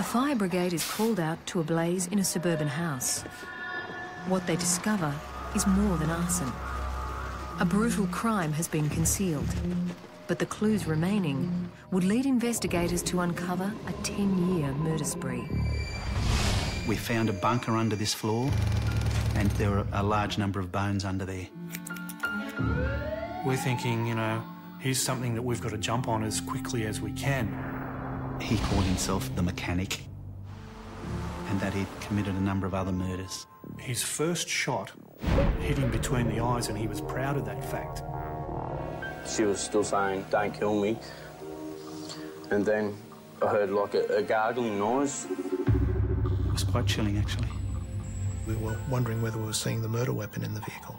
fire brigade is called out to a blaze in a suburban house. What they discover is more than arson. A brutal crime has been concealed, but the clues remaining would lead investigators to uncover a 10-year murder spree. We found a bunker under this floor, and there were a large number of bones under there. We're thinking, you know, here's something that we've got to jump on as quickly as we can. He called himself the mechanic, and that he'd committed a number of other murders. His first shot hit him between the eyes, and he was proud of that fact. She was still saying, "Don't kill me." And then I heard like a gargling noise. It was quite chilling, actually. We were wondering whether we were seeing the murder weapon in the vehicle.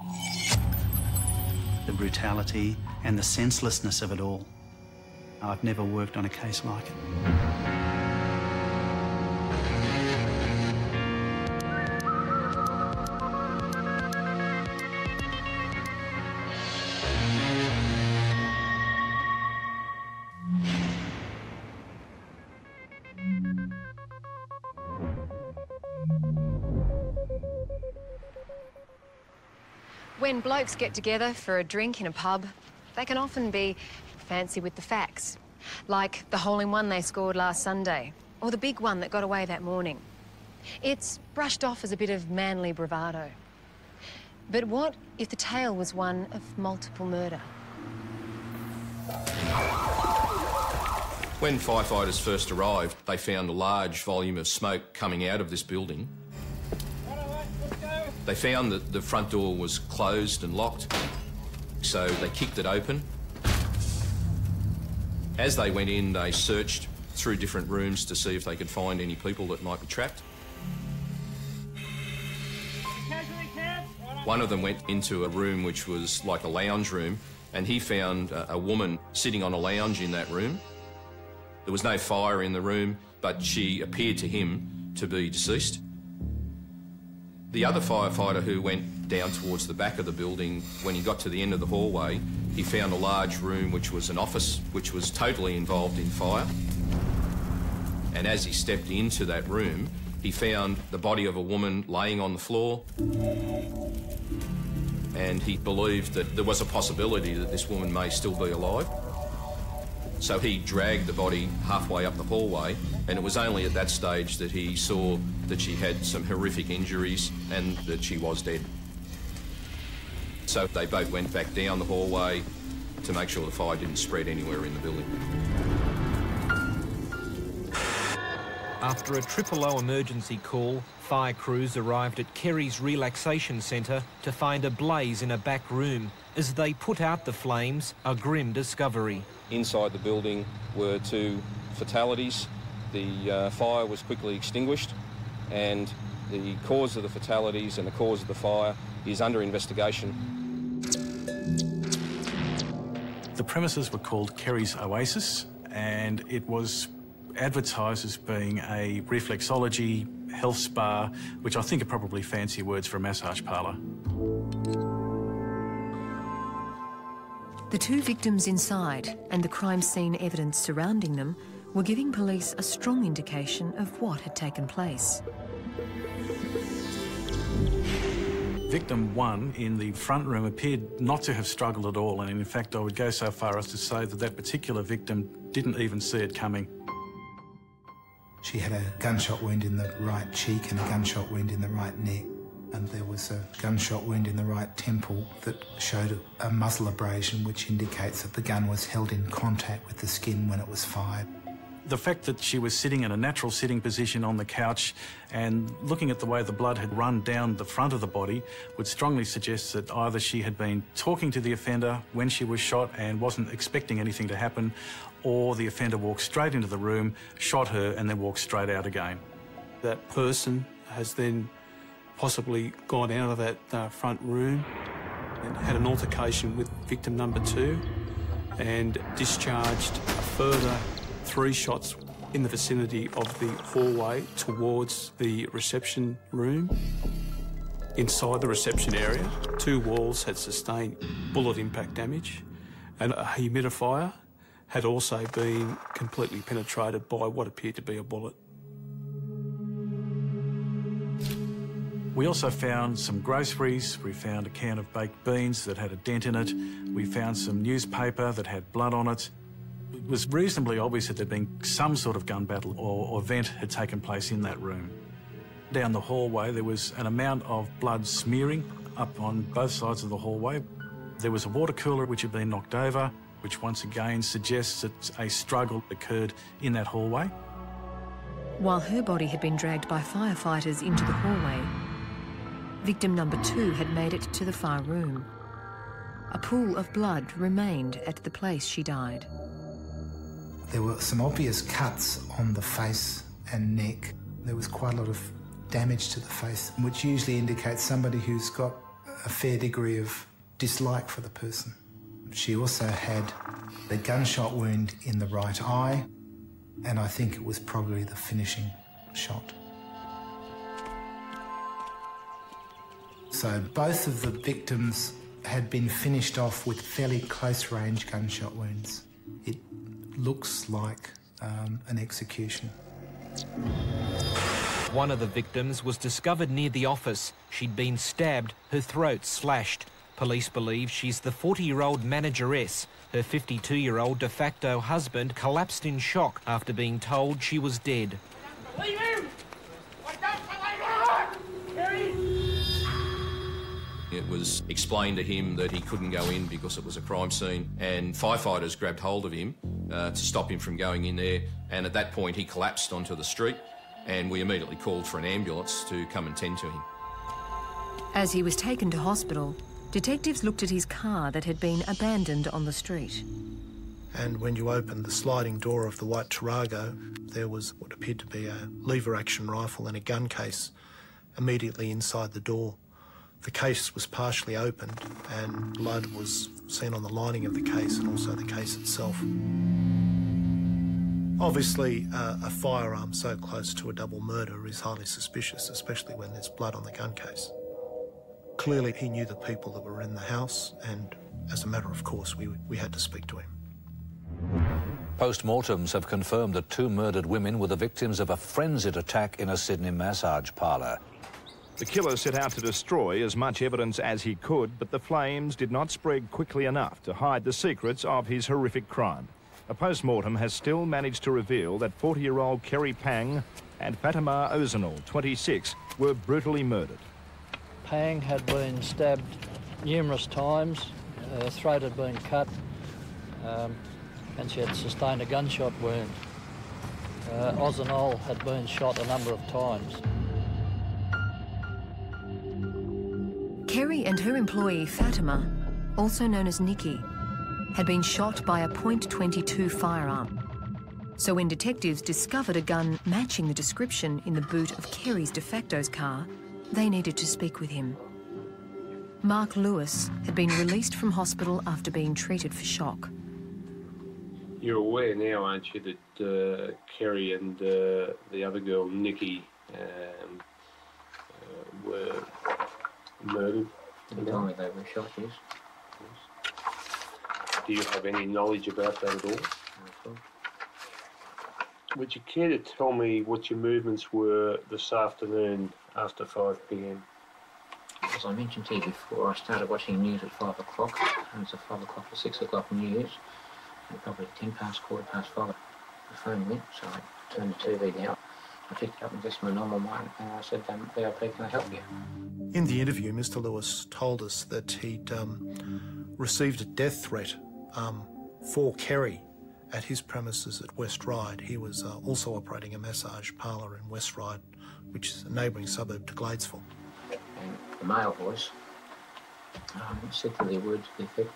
The brutality and the senselessness of it all. I've never worked on a case like it. When blokes get together for a drink in a pub, they can often be fancy with the facts. Like the hole-in-one they scored last Sunday, or the big one that got away that morning. It's brushed off as a bit of manly bravado. But what if the tale was one of multiple murder? When firefighters first arrived, they found a large volume of smoke coming out of this building. They found that the front door was closed and locked, so they kicked it open. As they went in, they searched through different rooms to see if they could find any people that might be trapped. One of them went into a room which was like a lounge room, and he found a woman sitting on a lounge in that room. There was no fire in the room, but she appeared to him to be deceased. The other firefighter who went down towards the back of the building, when he got to the end of the hallway, he found a large room which was an office which was totally involved in fire. And as he stepped into that room, he found the body of a woman laying on the floor, and he believed that there was a possibility that this woman may still be alive. So he dragged the body halfway up the hallway, and it was only at that stage that he saw that she had some horrific injuries and that she was dead. So they both went back down the hallway to make sure the fire didn't spread anywhere in the building. After a O emergency call, fire crews arrived at Kerry's Relaxation Centre to find a blaze in a back room. As they put out the flames, a grim discovery. Inside the building were 2 fatalities. The fire was quickly extinguished, and the cause of the fatalities and the cause of the fire is under investigation. The premises were called Kerry's Oasis, and it was advertised as being a reflexology health spa, which I think are probably fancy words for a massage parlour. The 2 victims inside and the crime scene evidence surrounding them were giving police a strong indication of what had taken place. Victim 1 in the front room appeared not to have struggled at all, and in fact I would go so far as to say that that particular victim didn't even see it coming. She had a gunshot wound in the right cheek and a gunshot wound in the right neck, and there was a gunshot wound in the right temple that showed a muzzle abrasion, which indicates that the gun was held in contact with the skin when it was fired. The fact that she was sitting in a natural sitting position on the couch and looking at the way the blood had run down the front of the body would strongly suggest that either she had been talking to the offender when she was shot and wasn't expecting anything to happen, or the offender walked straight into the room, shot her and then walked straight out again. That person has then possibly gone out of that front room and had an altercation with victim number 2 and discharged a further 3 shots in the vicinity of the hallway towards the reception room. Inside the reception area, 2 walls had sustained bullet impact damage, and a humidifier had also been completely penetrated by what appeared to be a bullet. We also found some groceries. We found a can of baked beans that had a dent in it. We found some newspaper that had blood on it. It was reasonably obvious that there'd been some sort of gun battle or event had taken place in that room. Down the hallway, there was an amount of blood smearing up on both sides of the hallway. There was a water cooler which had been knocked over, which once again suggests that a struggle occurred in that hallway. While her body had been dragged by firefighters into the hallway, victim number 2 had made it to the far room. A pool of blood remained at the place she died. There were some obvious cuts on the face and neck. There was quite a lot of damage to the face, which usually indicates somebody who's got a fair degree of dislike for the person. She also had a gunshot wound in the right eye, and I think it was probably the finishing shot. So both of the victims had been finished off with fairly close-range gunshot wounds. It looks like an execution. One of the victims was discovered near the office. She'd been stabbed, her throat slashed. Police believe she's the 40-year-old manageress. Her 52-year-old de facto husband collapsed in shock after being told she was dead. Leave him! It was explained to him that he couldn't go in because it was a crime scene, and firefighters grabbed hold of him to stop him from going in there, and at that point he collapsed onto the street, and we immediately called for an ambulance to come and tend to him. As he was taken to hospital, detectives looked at his car that had been abandoned on the street. And when you opened the sliding door of the white Tarago, there was what appeared to be a lever-action rifle and a gun case immediately inside the door. The case was partially opened and blood was seen on the lining of the case and also the case itself. Obviously, a firearm so close to a double murder is highly suspicious, especially when there's blood on the gun case. Clearly, he knew the people that were in the house, and as a matter of course, we had to speak to him. Post-mortems have confirmed that 2 murdered women were the victims of a frenzied attack in a Sydney massage parlour. The killer set out to destroy as much evidence as he could, but the flames did not spread quickly enough to hide the secrets of his horrific crime. A post-mortem has still managed to reveal that 40-year-old Kerry Pang and Fatima Ozanal, 26, were brutally murdered. Pang had been stabbed numerous times, her throat had been cut, and she had sustained a gunshot wound. Ozanal had been shot a number of times. Kerry and her employee Fatima, also known as Nikki, had been shot by a .22 firearm. So when detectives discovered a gun matching the description in the boot of Kerry's de facto's car, they needed to speak with him. Mark Lewis had been released from hospital after being treated for shock. You're aware now, aren't you, that Kerry and the other girl, Nikki, were murdered? They told me they were shot, yes. Do you have any knowledge about that at all? No. Would you care to tell me what your movements were this afternoon after 5 p.m? As I mentioned to you before, I started watching news at 5 o'clock, and it's a 5 o'clock to 6 o'clock news, and probably 10 past, quarter past 5, the phone went, so I turned the TV down. I picked it up and just my normal mind, and I said, VIP, can I help you? In the interview, Mr. Lewis told us that he'd received a death threat for Kerry at his premises at West Ryde. He was also operating a massage parlour in West Ryde, which is a neighbouring suburb to Gladesville. And the male voice said to the words to the effect,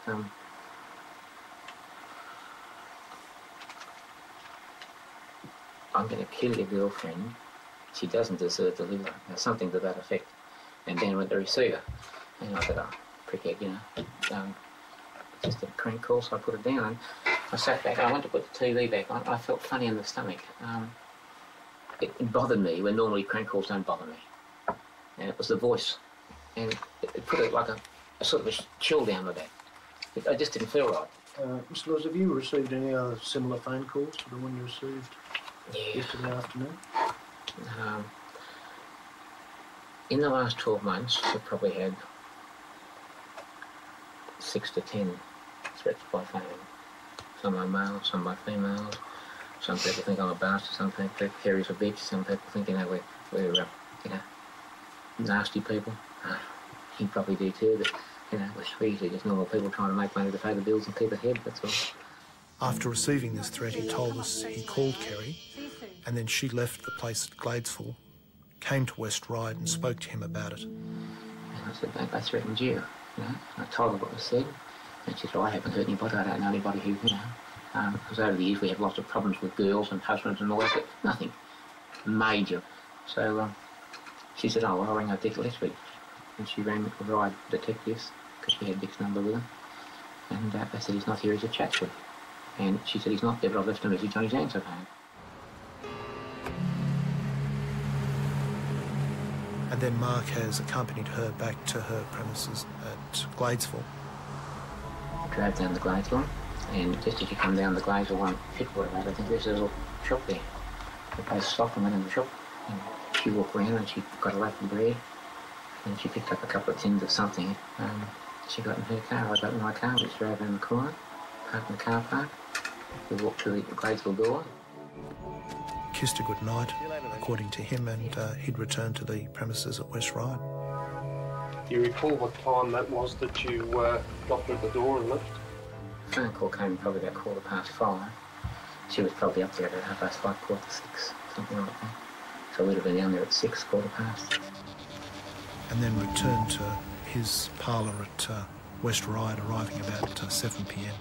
I'm going to kill your girlfriend. She doesn't deserve to live. Something to that effect. And then went the receiver. And I said, oh, prickhead, you know. Just a crank call, so I put it down. And I sat back. I went to put the TV back on. I felt funny in the stomach. It bothered me when normally crank calls don't bother me. And it was the voice. And it put it like a sort of a chill down my back. I just didn't feel right. Mr. Lewis, have you received any other similar phone calls to the one you received yesterday afternoon? In the last 12 months, we've probably had 6 to 10 threats by phone. Some are male, some by females. Some people think I'm a bastard, some people think Kerry's a bitch, some people think, we're nasty people. He probably do too, but, we're usually just normal people trying to make money to pay the bills and keep ahead, that's all. After receiving this threat, he told us he called Kerry, and then she left the place at Gladesville, came to West Ryde and spoke to him about it. And I said, I threatened you, I told her what was said, and she said, I haven't hurt anybody, I don't know anybody who, because over the years we have lots of problems with girls and husbands and all that, but nothing major. So she said, oh, well, I'll ring our Dick Gillespie. And she rang the Ryde detectives, because she had Dick's number with her, and they said, he's not here, he's at Chatswood. And she said, he's not there, but I've left a message on his answer phone. And then Mark has accompanied her back to her premises at Gladesville. Drove down the Gladesville, and just as you come down the Gladesville one, Pitwater Road, I think there's a little shop there. The place stopped and went in the shop, and she walked around and she got a loaf of bread, and she picked up a couple of tins of something. She got in her car, I got in my car, which drove around the corner, parked in the car park. We walked to the Gladesville door. Kissed her good night, according to him, and he'd returned to the premises at West Ryde. Do you recall what time that was that you knocked at the door and left? The phone call came probably about 5:15. She was probably up there about 5:30, 5:45, something like that. So we'd have been down there at 6, 5:15. And then returned to his parlour at West Ryde, arriving about 7 p.m.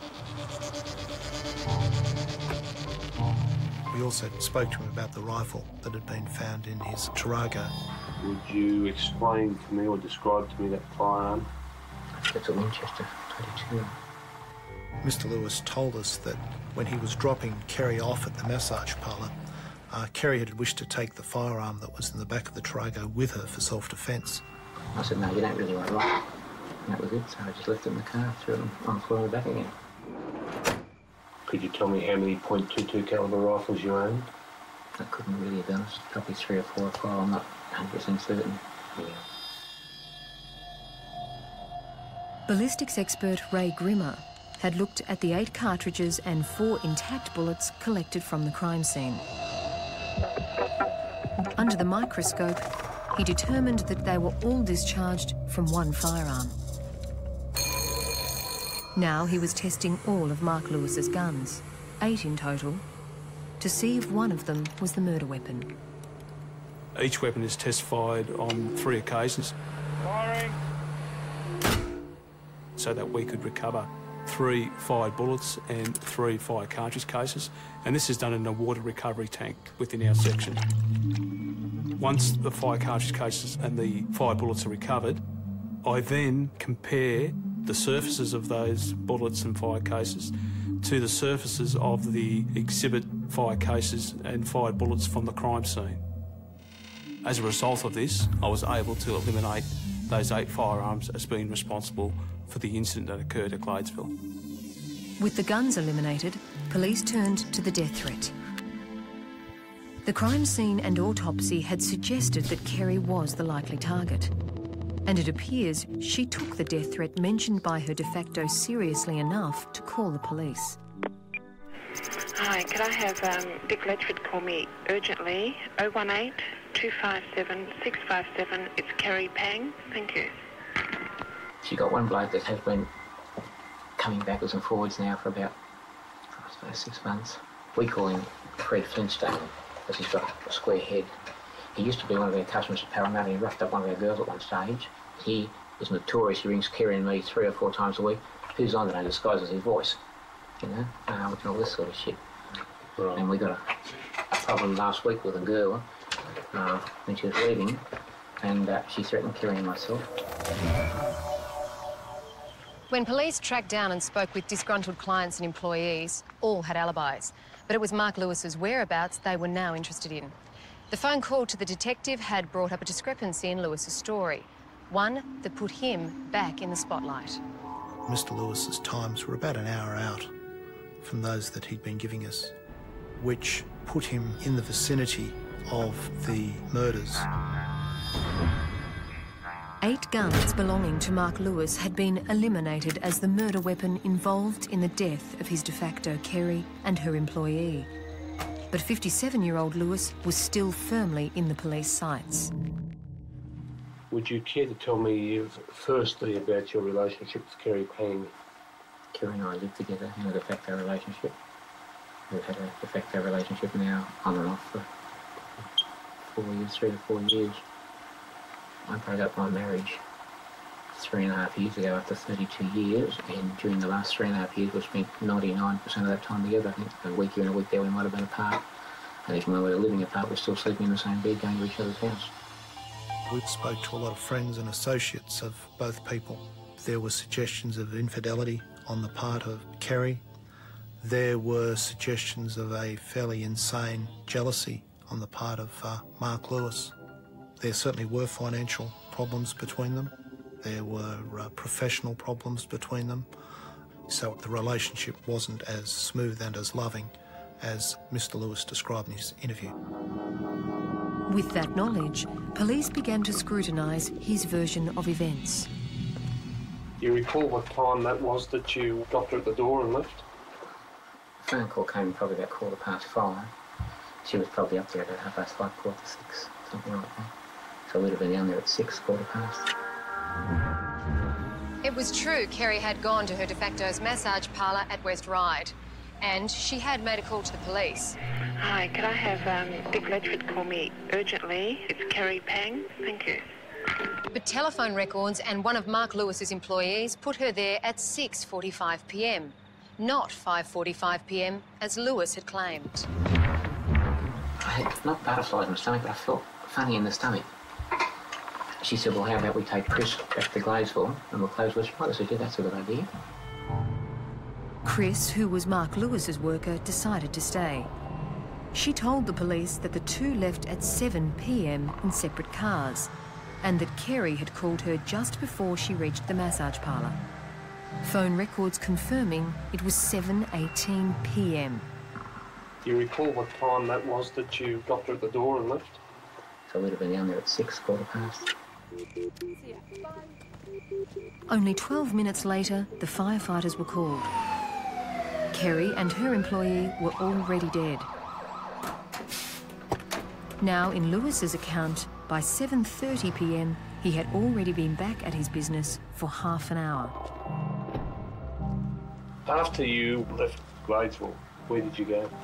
We also spoke to him about the rifle that had been found in his Tarago. Would you explain to me or describe to me that firearm? It's a Winchester 22. Mr. Lewis told us that when he was dropping Kerry off at the massage parlour, Kerry had wished to take the firearm that was in the back of the Tarago with her for self-defence. I said, no, you don't really want to rock. And that was it, so I just left it in the car, threw it on the floor and back again. Could you tell me how many .22 calibre rifles you owned? I couldn't really, be honest. Probably 3 or 4 or 5, I'm not 100% certain. Yeah. Ballistics expert Ray Grimmer had looked at the 8 cartridges and 4 intact bullets collected from the crime scene. Under the microscope, he determined that they were all discharged from one firearm. Now he was testing all of Mark Lewis's guns, 8 in total, to see if one of them was the murder weapon. Each weapon is test-fired on 3 occasions. Firing! So that we could recover 3 fired bullets and 3 fire cartridge cases, and this is done in a water recovery tank within our section. Once the fire cartridge cases and the fired bullets are recovered, I then compare the surfaces of those bullets and fire cases to the surfaces of the exhibit fire cases and fired bullets from the crime scene. As a result of this, I was able to eliminate those 8 firearms as being responsible for the incident that occurred at Gladesville. With the guns eliminated, police turned to the death threat. The crime scene and autopsy had suggested that Kerry was the likely target. And it appears she took the death threat mentioned by her de facto seriously enough to call the police. Hi, could I have Dick Ledford call me urgently? 018 257 657. It's Kerry Pang. Thank you. She got one bloke that has been coming backwards and forwards now for about, I suppose, 6 months. We call him Fred Flintstone because he's got a square head. He used to be one of our customers at Parramatta. He roughed up one of our girls at one stage. He is notorious. He rings Kerry and me 3 or 4 times a week. Who's on that? And disguises his voice, and all this sort of shit. Right. And we got a problem last week with a girl when she was leaving, and she threatened Kerry and myself. When police tracked down and spoke with disgruntled clients and employees, all had alibis. But it was Mark Lewis's whereabouts they were now interested in. The phone call to the detective had brought up a discrepancy in Lewis's story, one that put him back in the spotlight. Mr. Lewis's times were about an hour out from those that he'd been giving us, which put him in the vicinity of the murders. 8 guns belonging to Mark Lewis had been eliminated as the murder weapon involved in the death of his de facto Kerry and her employee. But 57-year-old Lewis was still firmly in the police sights. Would you care to tell me firstly about your relationship with Kerry Pang? Kerry and I lived together in a de facto relationship. We've had a de facto relationship now on and off for 3 to 4 years. I broke up my marriage 3.5 years ago after 32 years, and during the last 3.5 years we spent 99% of that time together. I think a week here and a week there we might have been apart, and even when we were living apart we're still sleeping in the same bed, going to each other's house. We spoke to a lot of friends and associates of both people. There were suggestions of infidelity on the part of Kerry. There were suggestions of a fairly insane jealousy on the part of Mark Lewis. There certainly were financial problems between them. There were professional problems between them. So the relationship wasn't as smooth and as loving as Mr. Lewis described in his interview. With that knowledge, police began to scrutinise his version of events. Do you recall what time that was that you dropped her at the door and left? The phone call came probably about 5:15. She was probably up there about 5:30, 5:45, something like that. So we'd have been down there at 6, 4:15. It was true Kerry had gone to her de facto's massage parlour at West Ryde, and she had made a call to the police. Hi, could I have Dick Ledford call me urgently? It's Kerry Pang. Thank you. But telephone records and one of Mark Lewis's employees put her there at 6:45 p.m, not 5:45 p.m, as Lewis had claimed. I had not butterflies in the stomach, but I felt funny in the stomach. She said, well, how about we take Chris back to Gladesville and we'll close West Ryde? I said, yeah, that's a good idea. Chris, who was Mark Lewis's worker, decided to stay. She told the police that the two left at 7 p.m. in separate cars, and that Kerry had called her just before she reached the massage parlour. Phone records confirming it was 7:18 p.m. Do you recall what time that was that you dropped her at the door and left? So we'd have been down there at 6, 4:15. Only 12 minutes later, the firefighters were called. Kerry and her employee were already dead. Now, in Lewis's account, by 7:30 p.m, he had already been back at his business for half an hour. After you left Gladesville, where did you go?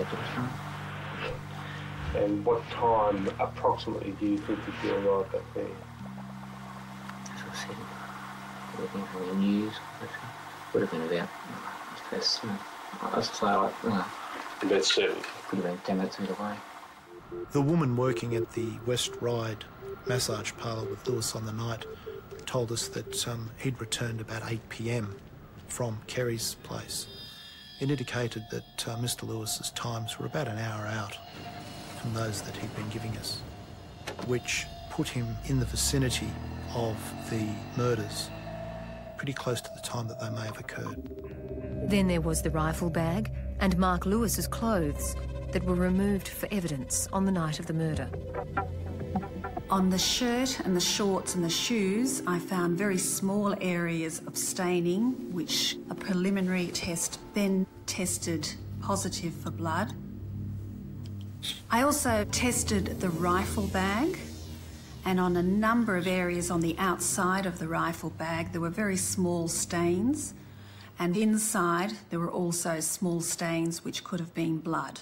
And what time approximately do you think that you arrived back there? As I said, looking for the news, it would have been about, I was about 7. Could have been 10 minutes either way. The woman working at the West Ryde massage parlour with Lewis on the night told us that he'd returned about 8 p.m. from Kerry's place. It indicated that Mr. Lewis's times were about an hour out from those that he'd been giving us, which put him in the vicinity of the murders, pretty close to the time that they may have occurred. Then there was the rifle bag and Mark Lewis's clothes that were removed for evidence on the night of the murder. On the shirt and the shorts and the shoes, I found very small areas of staining, which a preliminary test then tested positive for blood. I also tested the rifle bag, and on a number of areas on the outside of the rifle bag, there were very small stains, and inside there were also small stains which could have been blood.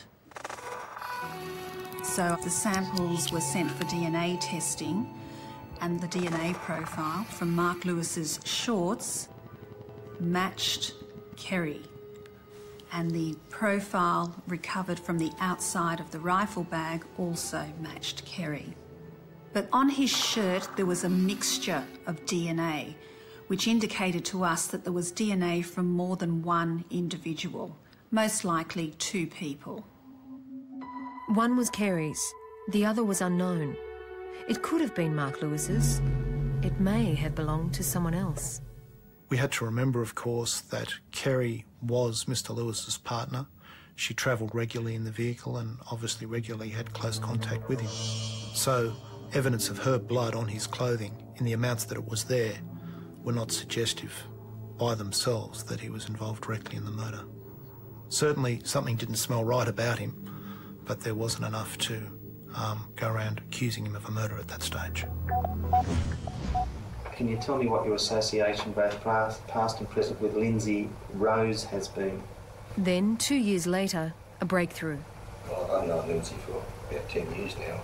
So the samples were sent for DNA testing, and the DNA profile from Mark Lewis's shorts matched Kerry, and the profile recovered from the outside of the rifle bag also matched Kerry. But on his shirt there was a mixture of DNA, which indicated to us that there was DNA from more than one individual, most likely 2 people. One was Kerry's, the other was unknown. It could have been Mark Lewis's. It may have belonged to someone else. We had to remember, of course, that Kerry was Mr. Lewis's partner. She travelled regularly in the vehicle and obviously regularly had close contact with him. So evidence of her blood on his clothing in the amounts that it was there were not suggestive by themselves that he was involved directly in the murder. Certainly something didn't smell right about him, but there wasn't enough to go around accusing him of a murder at that stage. Can you tell me what your association, both past and present, with Lindsay Rose has been? Then, 2 years later, a breakthrough. Well, I've known Lindsay for about 10 years now.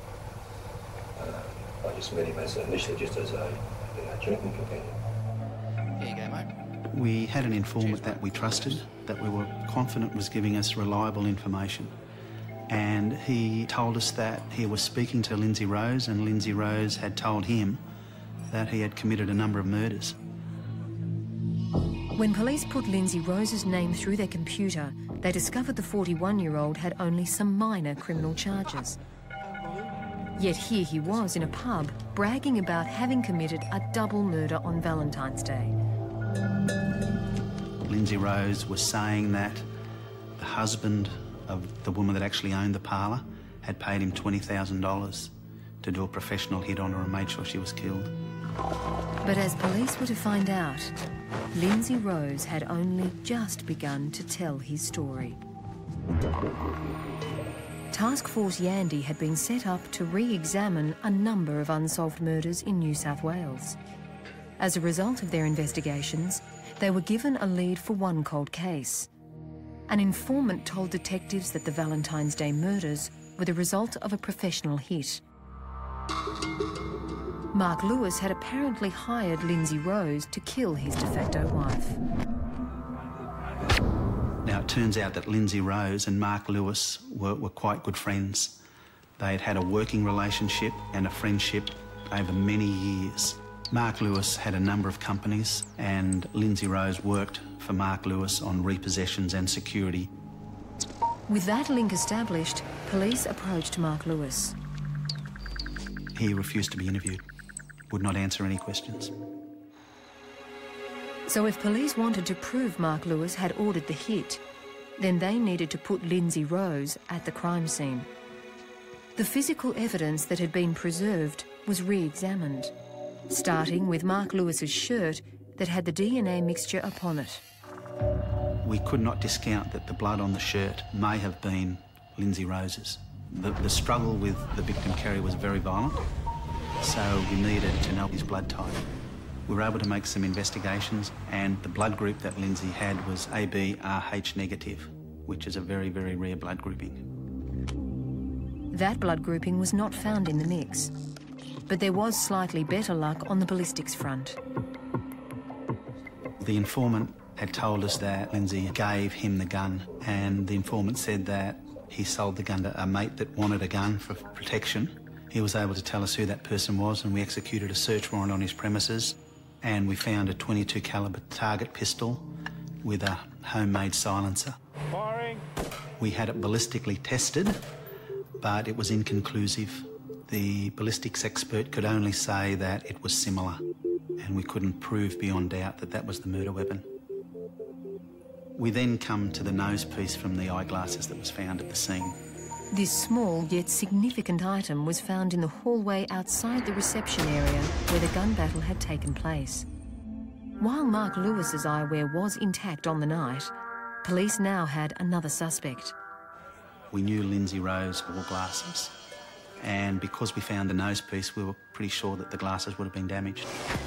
I just met him initially just as a drinking companion. Here you go, mate. We had an informant that we trusted, that we were confident was giving us reliable information. And he told us that he was speaking to Lindsay Rose, and Lindsay Rose had told him that he had committed a number of murders. When police put Lindsay Rose's name through their computer, they discovered the 41-year-old had only some minor criminal charges. Yet here he was in a pub, bragging about having committed a double murder on Valentine's Day. Lindsay Rose was saying that the husband of the woman that actually owned the parlour had paid him $20,000 to do a professional hit on her and made sure she was killed. But as police were to find out, Lindsay Rose had only just begun to tell his story. Task Force Yandy had been set up to re-examine a number of unsolved murders in New South Wales. As a result of their investigations, they were given a lead for one cold case. An informant told detectives that the Valentine's Day murders were the result of a professional hit. Mark Lewis had apparently hired Lindsay Rose to kill his de facto wife. Now, it turns out that Lindsay Rose and Mark Lewis were quite good friends. They had had a working relationship and a friendship over many years. Mark Lewis had a number of companies, and Lindsay Rose worked for Mark Lewis on repossessions and security. With that link established, police approached Mark Lewis. He refused to be interviewed, would not answer any questions. So if police wanted to prove Mark Lewis had ordered the hit, then they needed to put Lindsay Rose at the crime scene. The physical evidence that had been preserved was re-examined, starting with Mark Lewis's shirt that had the DNA mixture upon it. We could not discount that the blood on the shirt may have been Lindsay Rose's. The struggle with the victim, Kerry, was very violent, so we needed to know his blood type. We were able to make some investigations, and the blood group that Lindsay had was AB-RH negative, which is a very, very rare blood grouping. That blood grouping was not found in the mix, but there was slightly better luck on the ballistics front. The informant had told us that Lindsay gave him the gun, and the informant said that he sold the gun to a mate that wanted a gun for protection. He was able to tell us who that person was, and we executed a search warrant on his premises, and we found a .22 caliber target pistol with a homemade silencer. Firing. We had it ballistically tested, but it was inconclusive. The ballistics expert could only say that it was similar, and we couldn't prove beyond doubt that that was the murder weapon. We then come to the nose piece from the eyeglasses that was found at the scene. This small yet significant item was found in the hallway outside the reception area where the gun battle had taken place. While Mark Lewis's eyewear was intact on the night, police now had another suspect. We knew Lindsay Rose wore glasses, and because we found the nose piece, we were pretty sure that the glasses would have been damaged.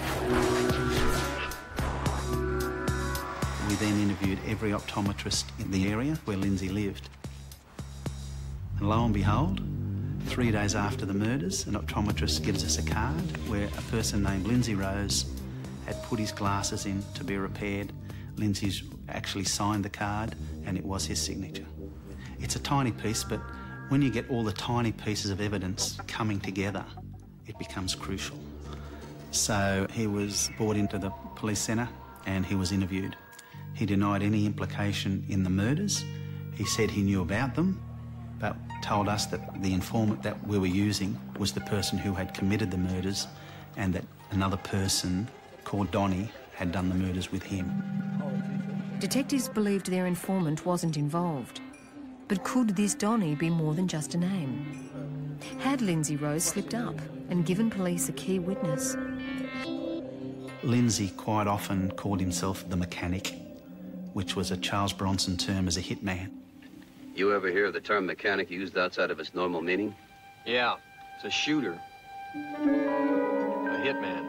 We then interviewed every optometrist in the area where Lindsay lived. And lo and behold, 3 days after the murders, an optometrist gives us a card where a person named Lindsay Rose had put his glasses in to be repaired. Lindsay's actually signed the card, and it was his signature. It's a tiny piece, but when you get all the tiny pieces of evidence coming together, it becomes crucial. So he was brought into the police centre and he was interviewed. He denied any implication in the murders. He said he knew about them, but told us that the informant that we were using was the person who had committed the murders, and that another person called Donnie had done the murders with him. Detectives believed their informant wasn't involved. But could this Donnie be more than just a name? Had Lindsay Rose slipped up and given police a key witness? Lindsay quite often called himself the mechanic, which was a Charles Bronson term as a hitman. You ever hear the term mechanic used outside of its normal meaning? Yeah, it's a shooter. A hitman.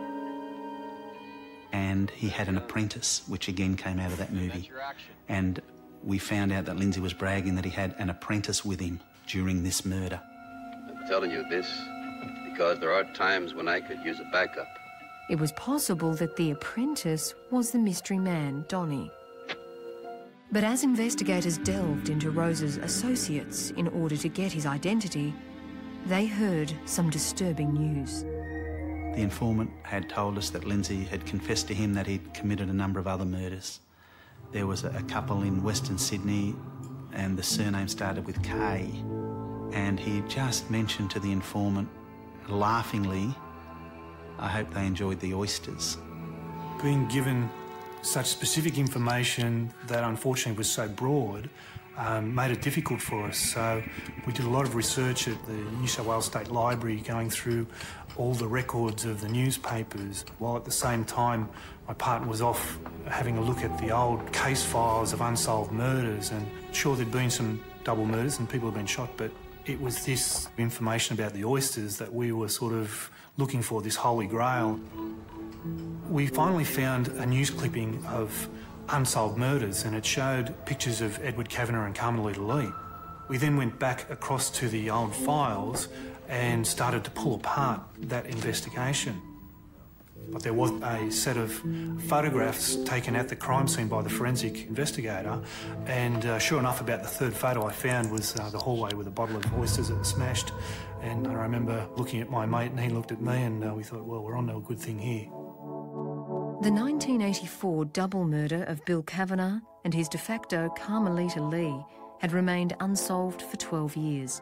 And he had an apprentice, which again came out of that movie. And we found out that Lindsay was bragging that he had an apprentice with him during this murder. I'm telling you this because there are times when I could use a backup. It was possible that the apprentice was the mystery man, Donnie. But as investigators delved into Rose's associates in order to get his identity, they heard some disturbing news. The informant had told us that Lindsay had confessed to him that he'd committed a number of other murders. There was a couple in Western Sydney and the surname started with K. And he just mentioned to the informant, laughingly, "I hope they enjoyed the oysters." Being given such specific information that unfortunately was so broad made it difficult for us. So we did a lot of research at the New South Wales State Library, going through all the records of the newspapers, while at the same time my partner was off having a look at the old case files of unsolved murders. And sure, there'd been some double murders and people had been shot, but it was this information about the oysters that we were sort of looking for, this holy grail. We finally found a news clipping of unsolved murders, and it showed pictures of Edward Kavanagh and Carmelita Lee. We then went back across to the old files and started to pull apart that investigation. But there was a set of photographs taken at the crime scene by the forensic investigator, and sure enough, about the third photo I found was the hallway with a bottle of oysters that were smashed. And I remember looking at my mate, and he looked at me, and we thought, well, we're on to a good thing here. The 1984 double murder of Bill Kavanagh and his de facto Carmelita Lee had remained unsolved for 12 years.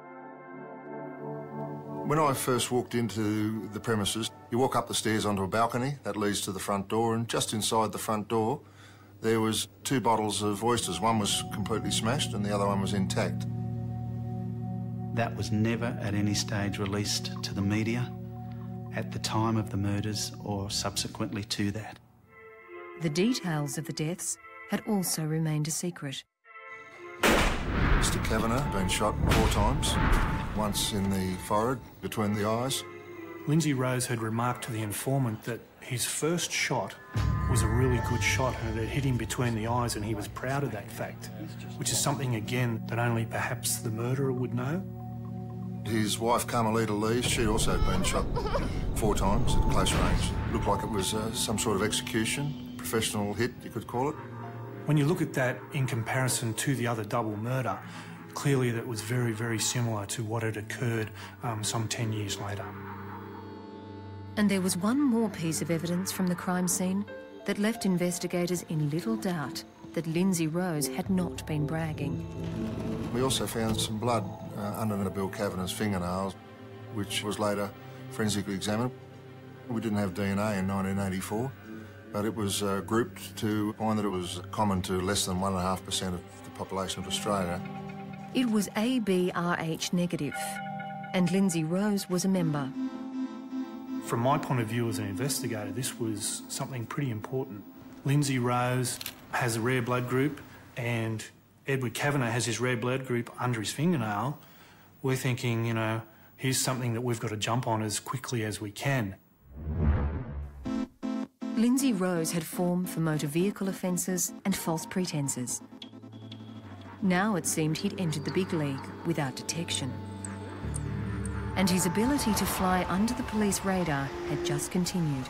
When I first walked into the premises, you walk up the stairs onto a balcony that leads to the front door, and just inside the front door there was 2 bottles of oysters. One was completely smashed and the other one was intact. That was never at any stage released to the media at the time of the murders or subsequently to that. The details of the deaths had also remained a secret. Mr. Kavanagh had been shot 4 times, once in the forehead, between the eyes. Lindsay Rose had remarked to the informant that his first shot was a really good shot and it had hit him between the eyes, and he was proud of that fact, which is something, again, that only perhaps the murderer would know. His wife, Carmelita Lee, she'd also been shot 4 times at close range. Looked like it was some sort of execution, professional hit, you could call it. When you look at that in comparison to the other double murder, clearly that was very, very similar to what had occurred some 10 years later. And there was one more piece of evidence from the crime scene that left investigators in little doubt that Lindsay Rose had not been bragging. We also found some blood under Bill Kavanagh's fingernails, which was later forensically examined. We didn't have DNA in 1984, but it was grouped to find that it was common to less than 1.5% of the population of Australia. It was ABRH negative, and Lindsay Rose was a member. From my point of view as an investigator, this was something pretty important. Lindsay Rose has a rare blood group, and Edward Kavanagh has his rare blood group under his fingernail. We're thinking, you know, here's something that we've got to jump on as quickly as we can. Lindsay Rose had formed for motor vehicle offences and false pretences. Now it seemed he'd entered the big league without detection. And his ability to fly under the police radar had just continued.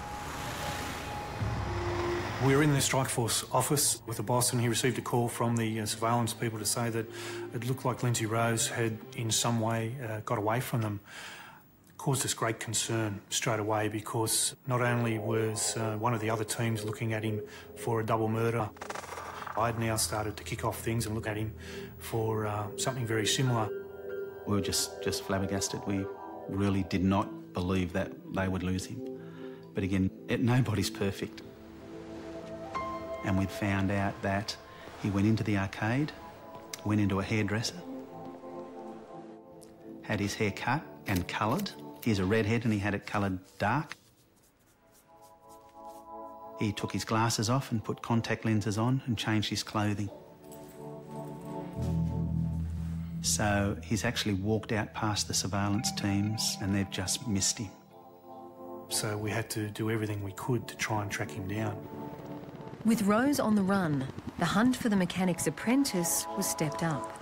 We were in the Strikeforce office with the boss, and he received a call from the surveillance people to say that it looked like Lindsay Rose had in some way got away from them. It caused us great concern straight away, because not only was one of the other teams looking at him for a double murder, I'd now started to kick off things and look at him for something very similar. We were just flabbergasted. We really did not believe that they would lose him. But again, nobody's perfect. And we found out that he went into the arcade, went into a hairdresser, had his hair cut, and coloured. He's a redhead and he had it coloured dark. He took his glasses off and put contact lenses on and changed his clothing. So he's actually walked out past the surveillance teams and they've just missed him. So we had to do everything we could to try and track him down. With Rose on the run, the hunt for the mechanic's apprentice was stepped up.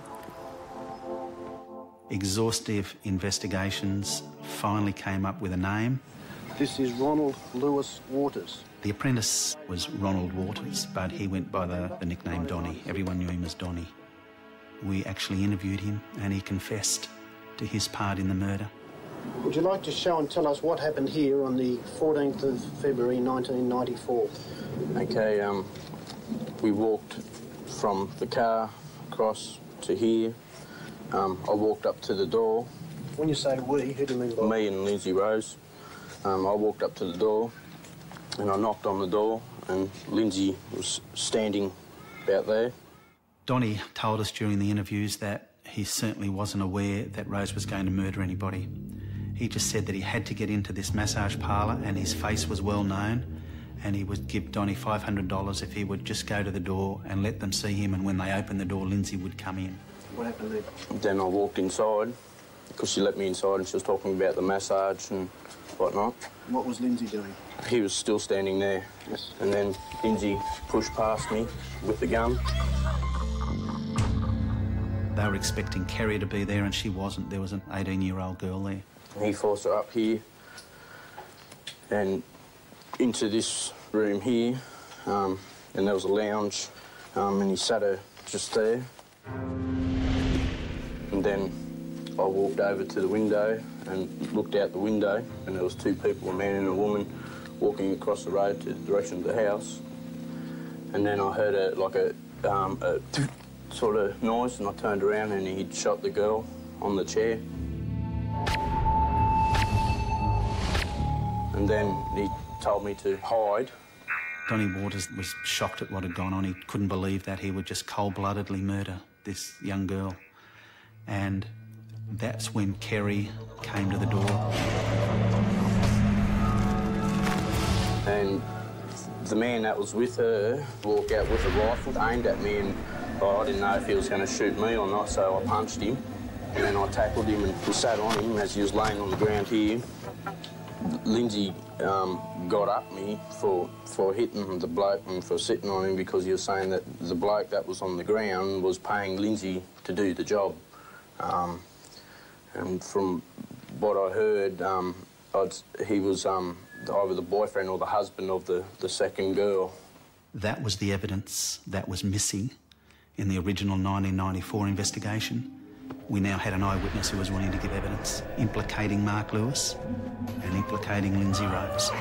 Exhaustive investigations finally came up with a name. This is Ronald Lewis Waters. The apprentice was Ronald Waters, but he went by the nickname Donny. Everyone knew him as Donny. We actually interviewed him and he confessed to his part in the murder. Would you like to show and tell us what happened here on the 14th of February 1994? Okay, we walked from the car across to here. I walked up to the door. When you say we, who do you mean by? Me and Lindsay Rose. I walked up to the door and I knocked on the door and Lindsay was standing about there. Donny told us during the interviews that he certainly wasn't aware that Rose was going to murder anybody. He just said that he had to get into this massage parlour and his face was well known and he would give Donny $500 if he would just go to the door and let them see him, and when they opened the door, Lindsay would come in. What happened then? Then I walked inside because she let me inside and she was talking about the massage and whatnot. What was Lindsay doing? He was still standing there. Yes. And then Lindsay pushed past me with the gun. They were expecting Kerry to be there and she wasn't. There was an 18-year-old girl there. He forced her up here and into this room here, and there was a lounge, and he sat her just there. And then I walked over to the window and looked out the window, and there was two people, a man and a woman, walking across the road to the direction of the house. And then I heard a sort of noise, and I turned around and he'd shot the girl on the chair. And then he told me to hide. Donny Waters was shocked at what had gone on. He couldn't believe that he would just cold-bloodedly murder this young girl. And that's when Kerry came to the door. And the man that was with her walked out with a rifle aimed at me, and I didn't know if he was going to shoot me or not, so I punched him. And then I tackled him and sat on him as he was laying on the ground here. Lindsay got up me for hitting the bloke and for sitting on him because he was saying that the bloke that was on the ground was paying Lindsay to do the job. And from what I heard, he was either the boyfriend or the husband of the second girl. That was the evidence that was missing in the original 1994 investigation. We now had an eyewitness who was willing to give evidence implicating Mark Lewis and implicating Lindsay Rose.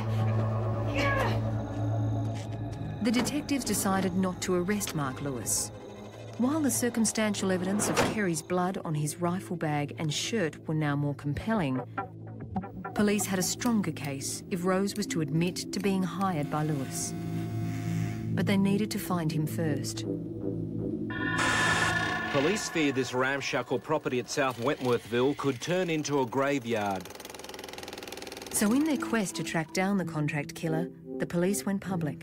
The detectives decided not to arrest Mark Lewis. While the circumstantial evidence of Kerry's blood on his rifle bag and shirt were now more compelling, police had a stronger case if Rose was to admit to being hired by Lewis. But they needed to find him first. Police fear this ramshackle property at South Wentworthville could turn into a graveyard. So in their quest to track down the contract killer, the police went public.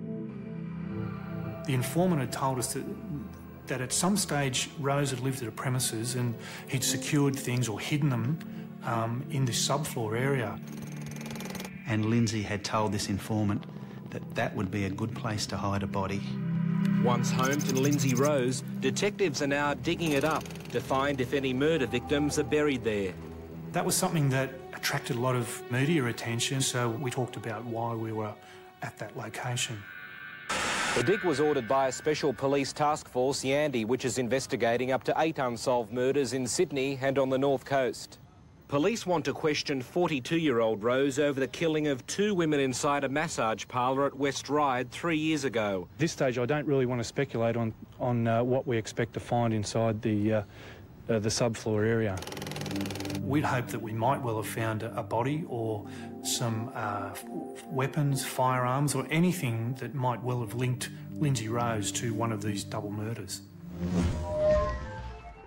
The informant had told us that at some stage Rose had lived at a premises and he'd secured things or hidden them in this subfloor area. And Lindsay had told this informant that that would be a good place to hide a body. Once home to Lindsay Rose, detectives are now digging it up to find if any murder victims are buried there. That was something that attracted a lot of media attention, so we talked about why we were at that location. The dig was ordered by a special police task force, Yandy, which is investigating up to 8 unsolved murders in Sydney and on the North Coast. Police want to question 42-year-old Rose over the killing of 2 women inside a massage parlour at West Ryde 3 years ago. At this stage, I don't really want to speculate on what we expect to find inside the subfloor area. We'd hope that we might well have found a body or some weapons, firearms, or anything that might well have linked Lindsay Rose to one of these double murders.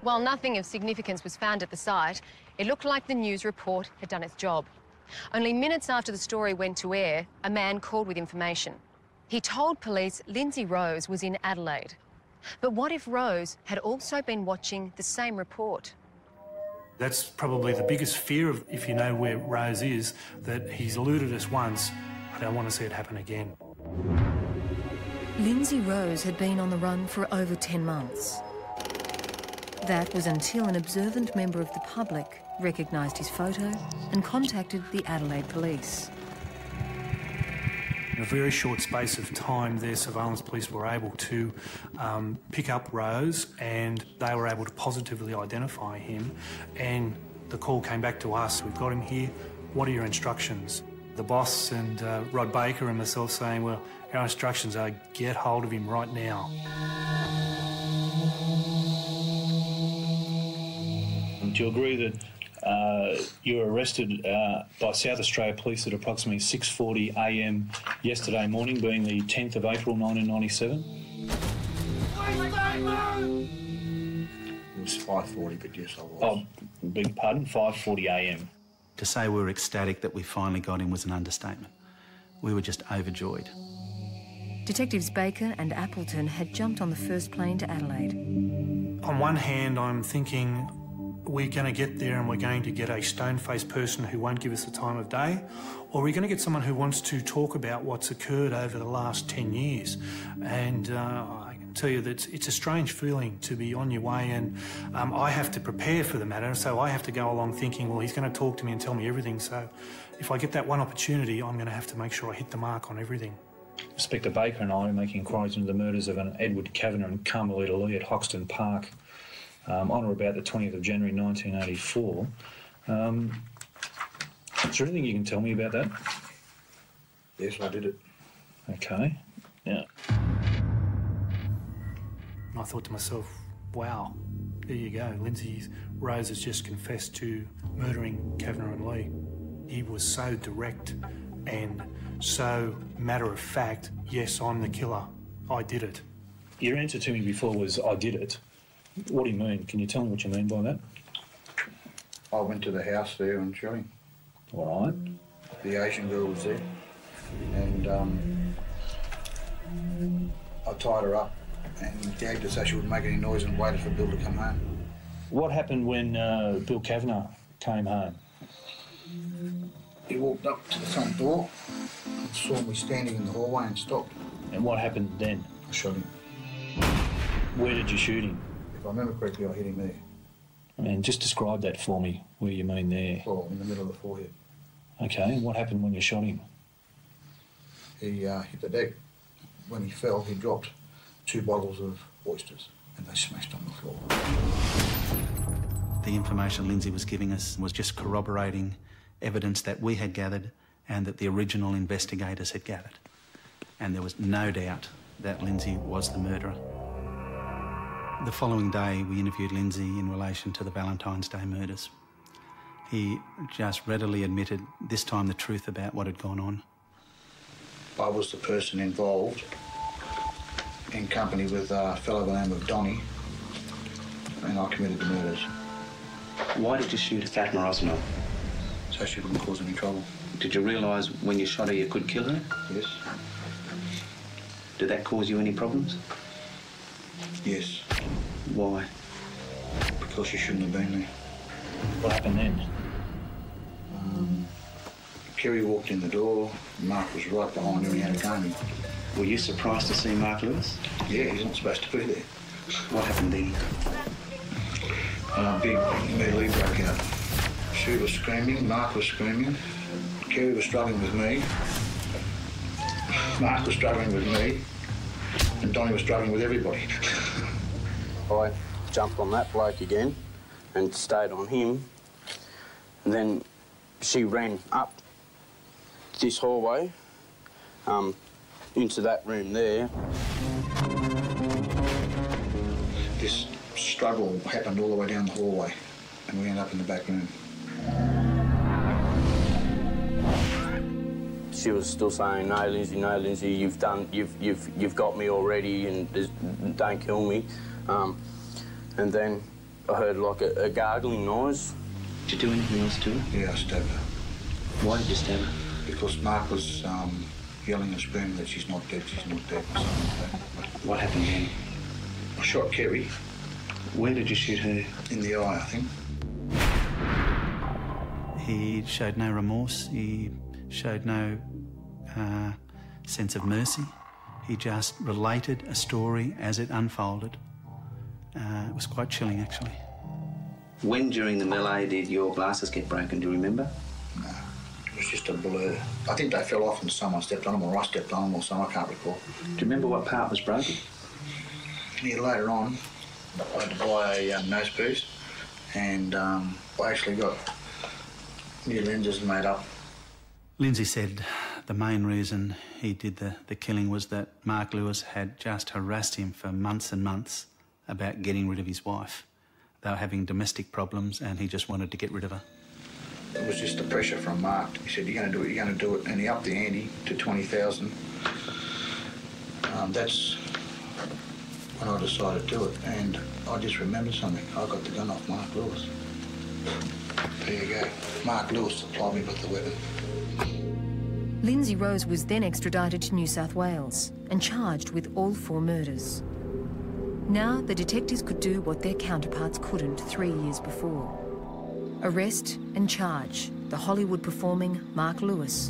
While nothing of significance was found at the site, it looked like the news report had done its job. Only minutes after the story went to air, a man called with information. He told police Lindsay Rose was in Adelaide. But what if Rose had also been watching the same report? That's probably the biggest fear of, if you know where Rose is, that he's eluded us once. I don't want to see it happen again. Lindsay Rose had been on the run for over 10 months. That was until an observant member of the public recognised his photo and contacted the Adelaide police. In a very short space of time, their surveillance police were able to pick up Rose, and they were able to positively identify him. And the call came back to us. We've got him here. What are your instructions? The boss and Rod Baker and myself saying, well, our instructions are get hold of him right now. Do you agree that you were arrested by South Australia Police at approximately 6:40 a.m. yesterday morning, being the 10th of April 1997? It was 5:40, but yes, I was. Oh, beg your pardon, 5:40 a.m. To say we were ecstatic that we finally got him was an understatement. We were just overjoyed. Detectives Baker and Appleton had jumped on the first plane to Adelaide. On one hand, I'm thinking we're going to get there and we're going to get a stone-faced person who won't give us the time of day, or we're going to get someone who wants to talk about what's occurred over the last 10 years. And I can tell you that it's a strange feeling to be on your way, and I have to prepare for the matter, so I have to go along thinking, well, he's going to talk to me and tell me everything, so if I get that one opportunity, I'm going to have to make sure I hit the mark on everything. Inspector Baker and I are making inquiries into the murders of an Edward Kavanagh and Carmelita Lee at Hoxton Park on or about the 20th of January 1984. Is there anything you can tell me about that? Yes, I did it. Okay, yeah. I thought to myself, wow, there you go. Lindsay Rose has just confessed to murdering Kavanagh and Lee. He was so direct and so matter-of-fact, yes, I'm the killer. I did it. Your answer to me before was, I did it. What do you mean? Can you tell me what you mean by that? I went to the house there and shot him. All right. The Asian girl was there, and I tied her up and gagged her so she wouldn't make any noise and waited for Bill to come home. What happened when Bill Kavanagh came home? He walked up to the front door and saw me standing in the hallway and stopped. And what happened then? I shot him. Where did you shoot him? If I remember correctly, I hit him there. And just describe that for me, where you mean there. Well, in the middle of the forehead. Okay, and what happened when you shot him? He hit the deck. When he fell, he dropped 2 bottles of oysters and they smashed on the floor. The information Lindsay was giving us was just corroborating evidence that we had gathered and that the original investigators had gathered. And there was no doubt that Lindsay was the murderer. The following day, we interviewed Lindsay in relation to the Valentine's Day murders. He just readily admitted, this time, the truth about what had gone on. I was the person involved, in company with a fellow by the name of Donnie, and I committed the murders. Why did you shoot Fatma Osmo? So she wouldn't cause any trouble. Did you realise when you shot her you could kill her? Yes. Did that cause you any problems? Yes. Why? Because she shouldn't have been there. What happened then? Kerry walked in the door, Mark was right behind her and he had a gun. Were you surprised to see Mark Lewis? Yeah, he's not supposed to be there. What happened then? A big melee broke out. She was screaming, Mark was screaming, Kerry was struggling with me, Mark was struggling with me, and Donnie was struggling with everybody. I jumped on that bloke again and stayed on him. And then she ran up this hallway into that room there. This struggle happened all the way down the hallway and we ended up in the back room. She was still saying, no, Lindsay, you've got me already and don't kill me. And then I heard like a gargling noise. Did you do anything else to her? Yeah, I stabbed her. Why did you stab her? Because Mark was yelling and screaming that she's not dead, or something like that. What happened then? I shot Kerry. Where did you shoot her? In the eye, I think. He showed no remorse. He showed no sense of mercy. He just related a story as it unfolded. It was quite chilling, actually. When during the melee did your glasses get broken, do you remember? No, it was just a blur. I think they fell off and someone stepped on them, or I stepped on them, or something, I can't recall. Do you remember what part was broken? Yeah, later on, I had to buy a nose piece, and I actually got new lenses made up. Lindsay said the main reason he did the killing was that Mark Lewis had just harassed him for months and months about getting rid of his wife. They were having domestic problems and he just wanted to get rid of her. It was just the pressure from Mark. He said, you're going to do it, you're going to do it, and he upped the ante to 20,000. That's when I decided to do it, and I just remembered something. I got the gun off Mark Lewis. There you go. Mark Lewis supplied me with the weapon. Lindsay Rose was then extradited to New South Wales and charged with all 4 murders. Now the detectives could do what their counterparts couldn't 3 years before. Arrest and charge the Hollywood-performing Mark Lewis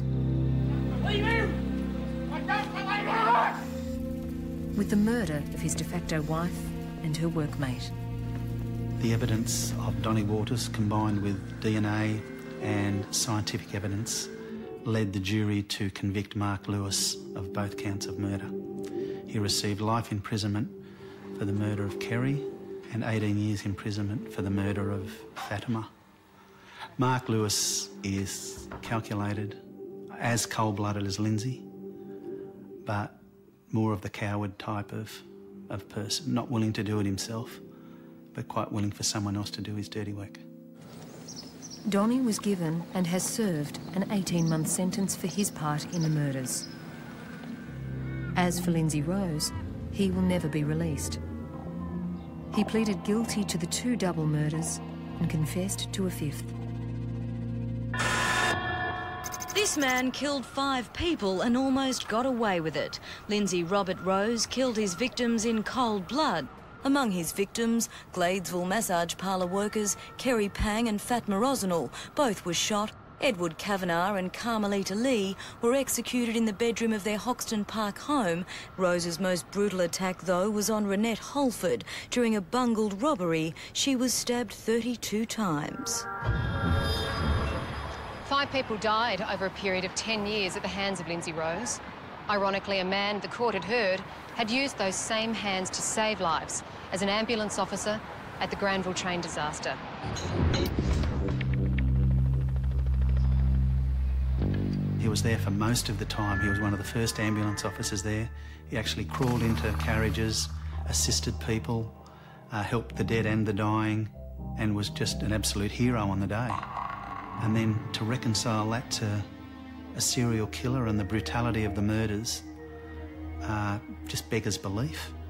with the murder of his de facto wife and her workmate. The evidence of Donnie Waters combined with DNA and scientific evidence led the jury to convict Mark Lewis of both counts of murder. He received life imprisonment for the murder of Kerry and 18 years imprisonment for the murder of Fatima. Mark Lewis is calculated as cold-blooded as Lindsay, but more of the coward type of person, not willing to do it himself, but quite willing for someone else to do his dirty work. Donnie was given and has served an 18-month sentence for his part in the murders. As for Lindsay Rose, he will never be released. He pleaded guilty to the 2 double murders and confessed to a 5th. This man killed 5 people and almost got away with it. Lindsay Robert Rose killed his victims in cold blood. Among his victims, Gladesville massage parlour workers Kerry Pang and Fatma Rosenall. Both were shot. Edward Kavanagh and Carmelita Lee were executed in the bedroom of their Hoxton Park home. Rose's most brutal attack, though, was on Renette Holford. During a bungled robbery, she was stabbed 32 times. 5 people died over a period of 10 years at the hands of Lindsay Rose. Ironically, a man the court had heard had used those same hands to save lives as an ambulance officer at the Granville train disaster. He was there for most of the time. He was one of the first ambulance officers there. He actually crawled into carriages, assisted people, helped the dead and the dying, and was just an absolute hero on the day. And then to reconcile that to a serial killer and the brutality of the murders just beggars belief.